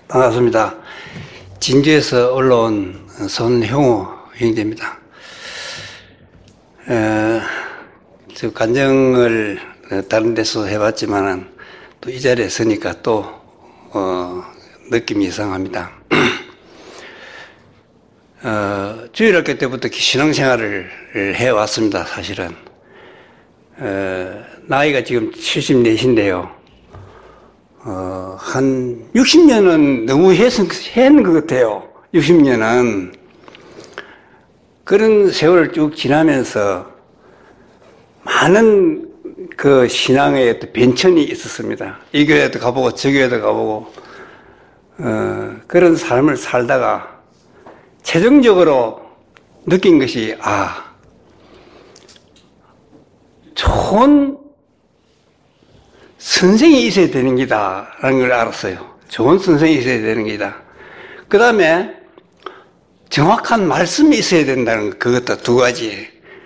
반갑습니다. 진주에서 올라온 손형우 형제입니다. 저 간증을 다른 데서 해봤지만은 또 이 자리에 서니까 또 느낌이 이상합니다. 주일학교 때부터 신앙생활을 해왔습니다. 사실은 나이가 지금 74인데요. 한 60년은 너무 했는 것 같아요. 60년은. 그런 세월을 쭉 지나면서 많은 그 신앙의 어떤 변천이 있었습니다. 이 교회도 가보고 저 교회도 가보고 그런 삶을 살다가 최종적으로 느낀 것이 좋은 선생이 있어야 되는 기다 라는 걸 알았어요. 좋은 선생이 있어야 되는 기다. 그 다음에 정확한 말씀이 있어야 된다는 것, 그것도 두 가지.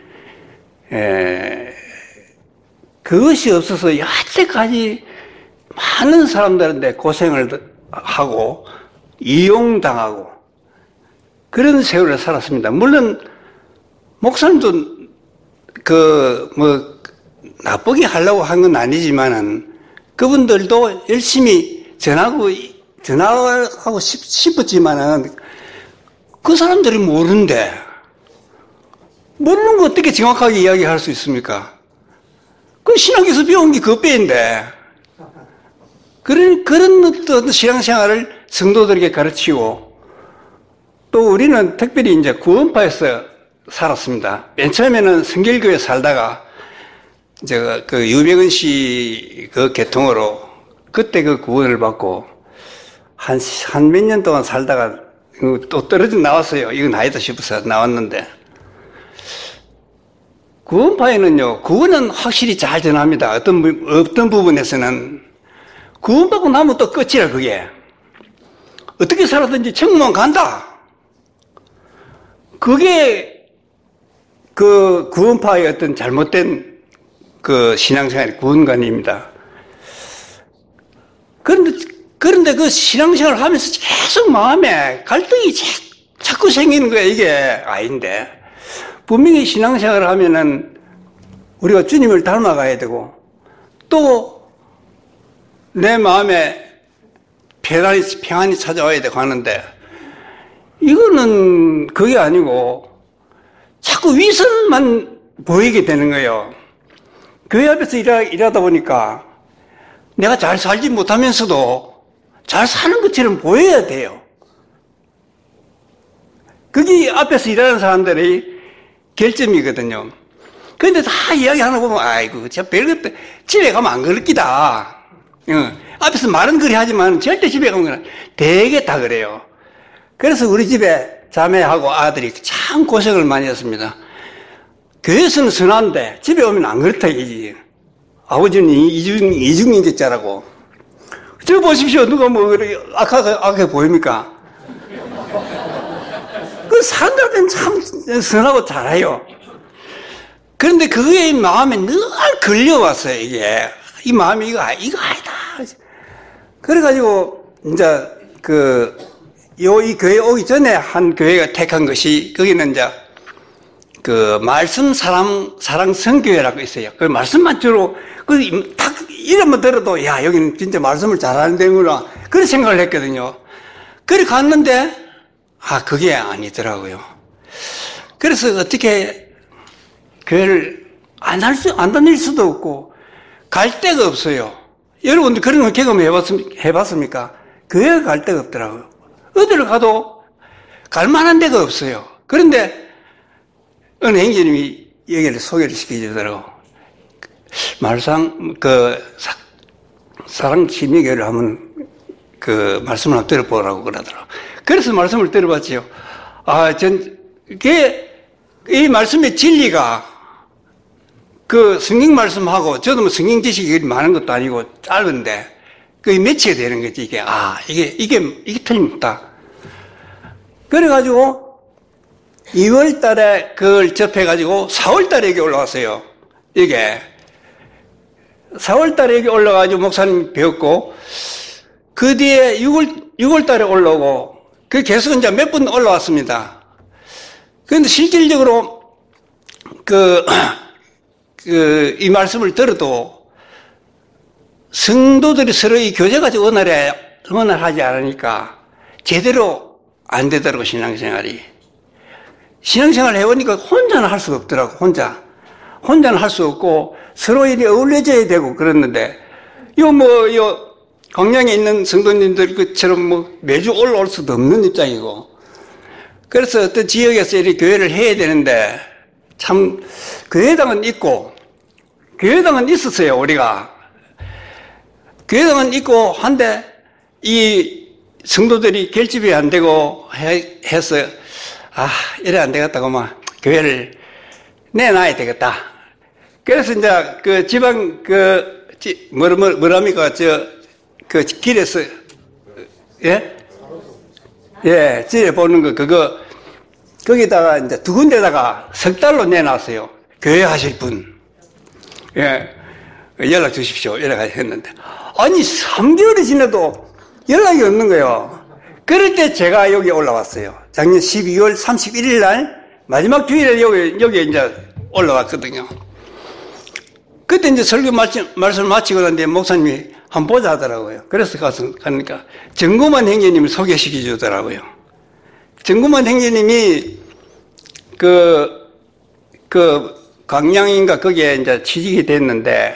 그것이 없어서 여태까지 많은 사람들한테 고생을 하고 이용당하고 그런 세월을 살았습니다. 물론 목사님도 나쁘게 하려고 한 건 아니지만은 그분들도 열심히 전하고 싶었지만은 그 사람들이 모르는데 모르는 거 어떻게 정확하게 이야기할 수 있습니까? 그 신학에서 배운 게 그 빼인데 그런 어떤 신앙생활을 성도들에게 가르치고 또 우리는 특별히 이제 구원파에서 살았습니다. 맨 처음에는 성결교회 살다가 제가 그 유병은 씨 그 계통으로 그때 그 구원을 받고 한 몇 년 동안 살다가 또 떨어져 나왔어요. 이건 아니다 싶어서 나왔는데 구원파에는요, 구원은 확실히 잘 전합니다. 어떤 부분에서는 구원받고 나면 또 끝이라 그게. 어떻게 살았든지 천국만 간다. 그게 그 구원파의 어떤 잘못된 그 신앙생활의 구원관입니다. 그런데 그 신앙생활을 하면서 계속 마음에 갈등이 자꾸 생기는 거야. 이게 아닌데. 분명히 신앙생활을 하면은 우리가 주님을 닮아가야 되고 또 내 마음에 평안이 찾아와야 되고 하는데 이거는 그게 아니고 자꾸 위선만 보이게 되는 거예요. 교회 앞에서 일하다 보니까 내가 잘 살지 못하면서도 잘 사는 것처럼 보여야 돼요. 그게 앞에서 일하는 사람들의 결점이거든요. 그런데 다 이야기하나 보면 아이고 저 별것도 집에 가면 안 그럴 기다. 앞에서 말은 그리 하지만 절대 집에 가면 되게 다 그래요. 그래서 우리 집에 자매하고 아들이 참 고생을 많이 했습니다. 교회에서는 선한데 집에 오면 안 그렇다 이지. 아버지는 이중인격자라고. 저 보십시오. 누가 뭐 그렇게 악하게 보입니까? 그 사람들한테는 참 선하고 잘해요. 그런데 그의 마음에 늘 걸려왔어요, 이게. 이 마음이 이거 아니다. 그래가지고, 이제, 이 교회 오기 전에 한 교회가 택한 것이, 거기는 이제, 말씀 사랑 성교회라고 있어요. 그 말씀만 주로, 딱 이름만 들어도, 야, 여기는 진짜 말씀을 잘하는 데구나. 그런 생각을 했거든요. 그래 갔는데, 그게 아니더라고요. 그래서 어떻게 교회를 안 다닐 수도 없고, 갈 데가 없어요. 여러분들 그런 거 경험 해봤습니까? 교회에 갈 데가 없더라고요. 어디를 가도 갈 만한 데가 없어요. 그런데 어느 행제님이 여기를 소개를 시켜주더라고. 사랑 심리교회를 하면 말씀을 한번 들어보라고 그러더라고. 그래서 말씀을 들어봤지요. 이 말씀의 진리가 성경 말씀하고, 저도 뭐 성경 지식이 많은 것도 아니고 짧은데, 그게 매치가 되는 거지, 이게. 이게 틀림없다. 그래가지고, 2월 달에 그걸 접해가지고, 4월 달에 여기 올라왔어요. 이게. 4월 달에 여기 올라가지고 목사님 배웠고, 그 뒤에 6월 달에 올라오고, 그 계속 이제 몇 번 올라왔습니다. 그런데 실질적으로, 이 말씀을 들어도 성도들이 서로 이 교제까지 원활하지 않으니까 제대로 안 되더라고, 신앙생활이. 신앙생활을 해보니까 혼자는 할 수가 없더라고, 혼자는 할 수 없고 서로 일이 어울려져야 되고 그랬는데, 광양에 있는 성도님들처럼 매주 올라올 수도 없는 입장이고, 그래서 어떤 지역에서 이렇게 교회를 해야 되는데, 참, 교회당은 있었어요, 우리가. 교회당은 있고, 한데, 이 성도들이 결집이 안 되고 해서, 이래 안 되겠다고, 교회를 내놔야 되겠다. 그래서 이제, 지방, 뭐랍니까, 길에서, 집에 보는 거, 거기다가 이제 2군데다가 석 달로 내놨어요. 교회 하실 분. 연락 주십시오. 했는데. 아니, 3개월이 지나도 연락이 없는 거예요. 그럴 때 제가 여기 올라왔어요. 작년 12월 31일 날, 마지막 주일에 여기 이제 올라왔거든요. 그때 이제 설교 말씀을 마치고 났는데 목사님이 한번 보자 하더라고요. 그래서 가니까 정구만 형제님을 소개시켜 주더라고요. 정구만 형제님이 광양인가 거기에 이제 취직이 됐는데,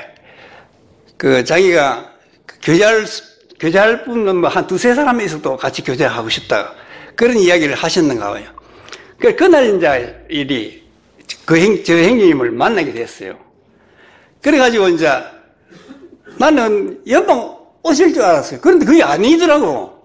자기가 교제할 분은 한 2-3사람이 있어도 같이 교제하고 싶다. 그런 이야기를 하셨는가 봐요. 그날 이제 저 형제님을 만나게 됐어요. 그래가지고 이제 나는 연방 오실 줄 알았어요. 그런데 그게 아니더라고.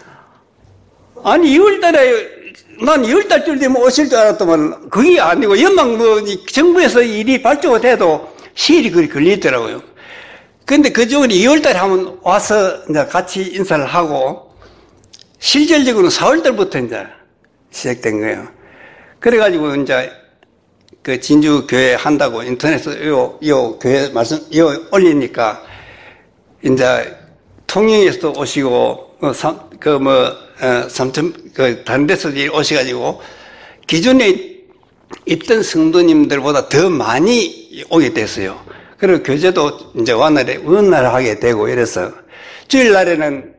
아니, 난 2월달쯤 되면 오실 줄 알았더만 그게 아니고, 연방 정부에서 일이 발주가 돼도 시일이 그리 걸리더라고요. 근데 그쪽은 2월달에 한번 와서 이제 같이 인사를 하고, 실질적으로는 4월달부터 이제 시작된 거예요. 그래가지고 이제 진주 교회 한다고 인터넷에 요 교회 올리니까 이제 통영에서도 오시고, 다른 데서도 오셔가지고, 기존에 있던 성도님들보다 더 많이 오게 됐어요. 그리고 교제도 이제 원활하게 되고 이래서, 주일날에는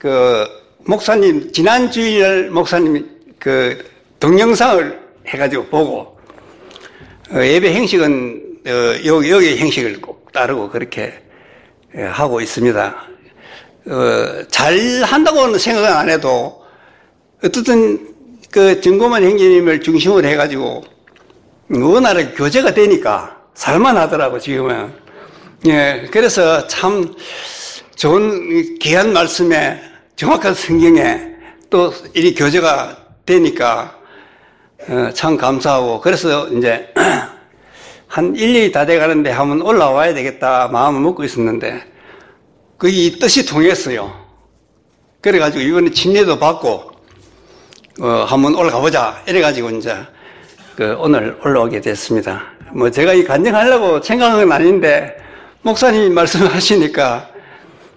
지난 주일날 목사님이 동영상을 해가지고 보고, 예배 형식은, 여기 형식을 꼭 따르고 그렇게 하고 있습니다. 잘 한다고는 생각은 안 해도, 어떻든 정고만 형제님을 중심으로 해가지고, 원활하게 교제가 되니까 살만하더라고, 지금은. 그래서 참 좋은 귀한 말씀에, 정확한 성경에 또 이 교제가 되니까, 참 감사하고, 그래서 이제 한 1년이 다 돼가는데 한번 올라와야 되겠다 마음을 먹고 있었는데, 이 뜻이 통했어요. 그래가지고 이번에 침례도 받고, 한번 올라가 보자. 이래가지고 이제, 오늘 올라오게 됐습니다. 제가 이 간증하려고 생각한 건 아닌데, 목사님이 말씀하시니까,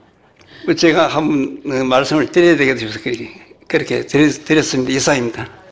제가 한번 말씀을 드려야 되겠다 싶어서 그렇게 드렸습니다. 이사입니다.